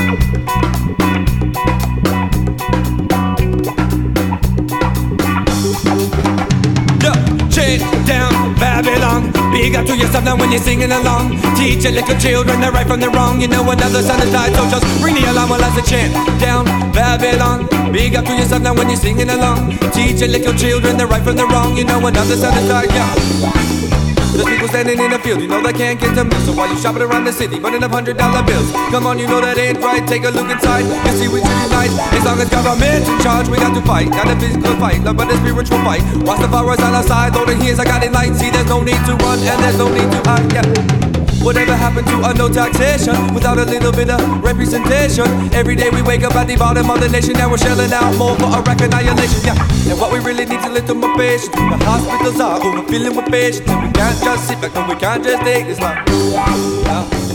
Chase down Babylon. Big up to yourself now when you're singing along. Teach your little children the right from the wrong. You know another son has died, so just ring the alarm while I say chant down Babylon. Big up to yourself now when you're singing along. Teach your little children the right from the wrong. You know another son has died, yeah. There's people standing in the field, you know they can't get to me. So while you shopping around the city, running up $100 bills, come on, you know that ain't right. Take a look inside, you see we treat it nice. As long as government's in charge, we got to fight. Not a physical fight, but a spiritual fight. Watch the flowers on our side, though the heels I got in light. See, there's no need to run and there's no need to hide, yeah. Whatever happened to a no taxation without a little bit of representation? Every day we wake up at the bottom of the nation, now we're shelling out more for a record annihilation, yeah. And what we really need is a little more patience. The hospitals are overfilling with patients, and we can't just sit back and we can't just take this life, yeah.